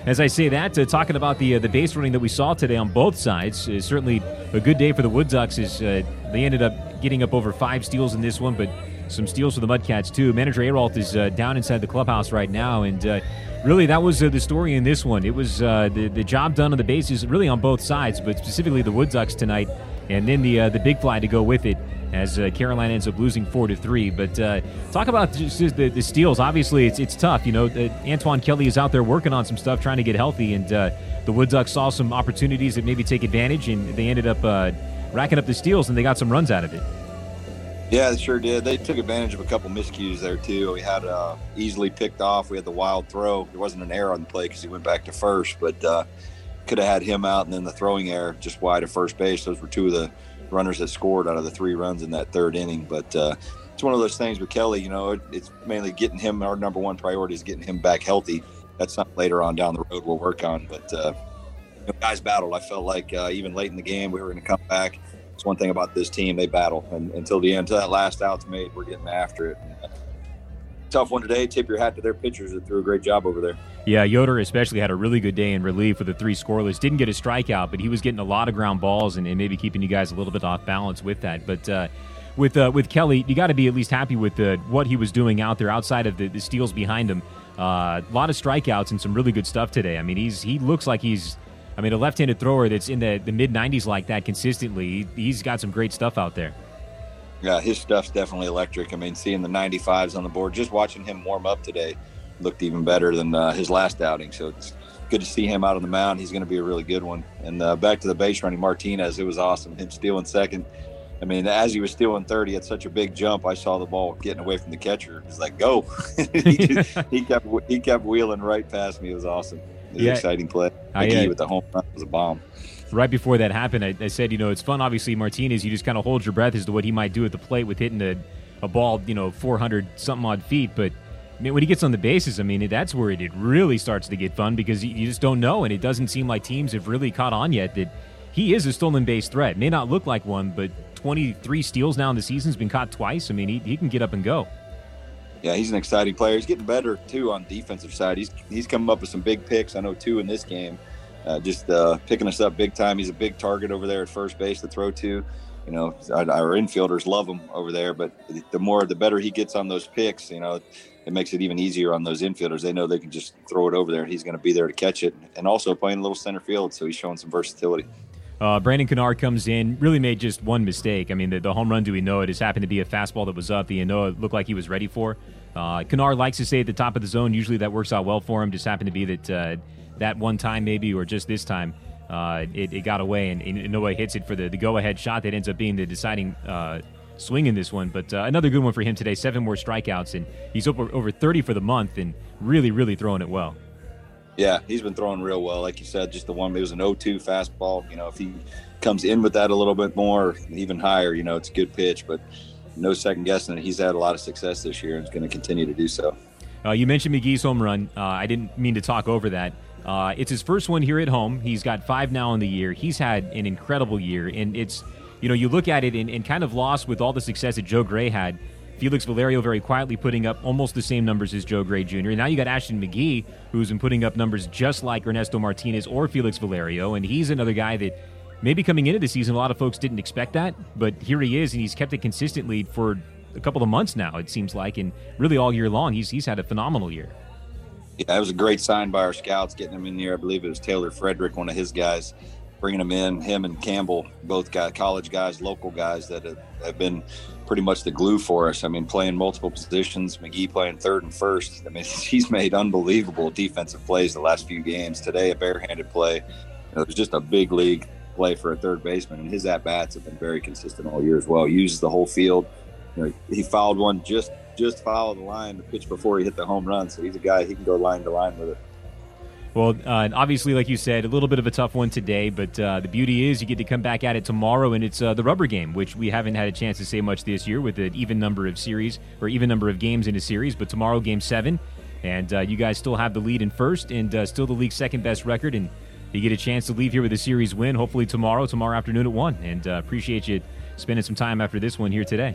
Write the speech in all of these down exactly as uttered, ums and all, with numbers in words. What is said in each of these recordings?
As I say that, uh, talking about the uh, the base running that we saw today on both sides, is certainly a good day for the Wood Ducks. Is uh, they ended up getting up over five steals in this one, but some steals for the Mudcats too. Manager Aralt is uh, down inside the clubhouse right now, and uh, really that was uh, the story in this one. It was uh, the the job done on the bases, really on both sides, but specifically the Wood Ducks tonight, and then the uh, the big fly to go with it, as uh, Carolina ends up losing four to three. But uh, talk about just the, the steals. Obviously, it's it's tough. You know, uh, Antoine Kelly is out there working on some stuff, trying to get healthy, and uh, the Wood Ducks saw some opportunities that maybe take advantage, and they ended up uh, racking up the steals, and they got some runs out of it. Yeah, they sure did. They took advantage of a couple miscues there, too. We had uh, easily picked off. We had the wild throw. There wasn't an error on the play because he went back to first, but uh, could have had him out, and then the throwing error just wide of first base. Those were two of the runners that scored out of the three runs in that third inning. But uh, it's one of those things with Kelly, you know, it, it's mainly getting him, our number one priority is getting him back healthy. That's something later on down the road we'll work on. But uh, you know, guys battled. I felt like uh, even late in the game, we were going to come back. It's one thing about this team, they battle. And until the end, until that last out's made, we're getting after it. And, uh, tough one today. Tip your hat to their pitchers that threw a great job over there. Yeah, Yoder especially had a really good day in relief with the three scoreless. Didn't get a strikeout, but he was getting a lot of ground balls and, and maybe keeping you guys a little bit off balance with that. But uh, with uh, with Kelly, you got to be at least happy with the, what he was doing out there outside of the, the steals behind him. Uh, a lot of strikeouts and some really good stuff today. I mean, he's he looks like he's, I mean, a left-handed thrower that's in the, the mid nineties like that consistently. He, he's got some great stuff out there. Yeah, his stuff's definitely electric. I mean, seeing the ninety-fives on the board, just watching him warm up today looked even better than uh, his last outing. So it's good to see him out on the mound. He's going to be a really good one. And uh, back to the base running, Martinez, it was awesome. Him stealing second. I mean, as he was stealing third, he had such a big jump. I saw the ball getting away from the catcher. He's like, go. he, just, he kept he kept wheeling right past me. It was awesome. It was yeah. an exciting play. I, McGee uh, with the home run was a bomb. Right before that happened, I, I said, you know, it's fun. Obviously, Martinez, you just kind of hold your breath as to what he might do at the plate with hitting a, a ball, you know, four hundred something odd feet. But I mean, when he gets on the bases, I mean, that's where it, it really starts to get fun because you, you just don't know. And it doesn't seem like teams have really caught on yet that he is a stolen base threat. May not look like one, but twenty-three steals now in the season, has been caught twice. I mean, he, he can get up and go. Yeah, he's an exciting player. He's getting better, too, on the defensive side. He's, he's coming up with some big picks. I know two in this game. Uh, just uh, picking us up big time. He's a big target over there at first base to throw to. You know, our, our infielders love him over there, but the more, the better he gets on those picks, you know, it makes it even easier on those infielders. They know they can just throw it over there, and he's going to be there to catch it. And also playing a little center field, so he's showing some versatility. Uh, Brandon Kennard comes in, really made just one mistake. I mean, the, the home run, do we know it, has happened to be a fastball that was up. The Yanoa looked like he was ready for. Uh, Kennard likes to stay at the top of the zone. Usually that works out well for him. Just happened to be that uh, that one time maybe, or just this time, uh, it, it got away, and, and Yanoa hits it for the, the go-ahead shot that ends up being the deciding uh, swing in this one. But uh, another good one for him today, seven more strikeouts, and he's over, over thirty for the month and really, really throwing it well. Yeah, he's been throwing real well. Like you said, just the one, it was an oh two fastball. You know, if he comes in with that a little bit more, even higher, you know, it's a good pitch. But no second guessing it. He's had a lot of success this year and is going to continue to do so. Uh, you mentioned McGee's home run. Uh, I didn't mean to talk over that. Uh, it's his first one here at home. He's got five now in the year. He's had an incredible year. And it's, you know, you look at it and, and kind of lost with all the success that Joe Gray had. Felix Valerio very quietly putting up almost the same numbers as Joe Gray Junior And now you got Ashton McGee, who's been putting up numbers just like Ernesto Martinez or Felix Valerio. And he's another guy that maybe coming into the season, a lot of folks didn't expect that. But here he is, and he's kept it consistently for a couple of months now, it seems like. And really all year long, he's he's had a phenomenal year. Yeah, it was a great sign by our scouts, getting him in here. I believe it was Taylor Frederick, one of his guys, bringing him in. Him and Campbell, both guys, college guys, local guys that have, have been pretty much the glue for us. I mean, playing multiple positions, McGee playing third and first. I mean, he's made unbelievable defensive plays the last few games. Today, a barehanded play. It was just a big league play for a third baseman, and his at-bats have been very consistent all year as well. He uses the whole field. You know, he fouled one just just fouled the line the pitch before he hit the home run, so he's a guy, he can go line to line with it. Well, uh, obviously, like you said, a little bit of a tough one today, but uh, the beauty is you get to come back at it tomorrow, and it's uh, the rubber game, which we haven't had a chance to say much this year with an even number of series, or even number of games in a series, but tomorrow, game seven, and uh, you guys still have the lead in first, and uh, still the league's second-best record, and you get a chance to leave here with a series win, hopefully tomorrow, tomorrow afternoon at one, and uh, appreciate you spending some time after this one here today.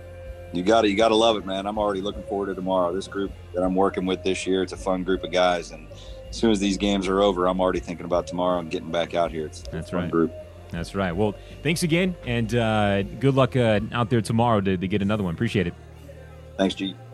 You got to, you got to love it, man. I'm already looking forward to tomorrow. This group that I'm working with this year, it's a fun group of guys, and as soon as these games are over, I'm already thinking about tomorrow and getting back out here. It's, it's That's a fun right. group. That's right. Well, thanks again, and uh, good luck uh, out there tomorrow to, to get another one. Appreciate it. Thanks, G.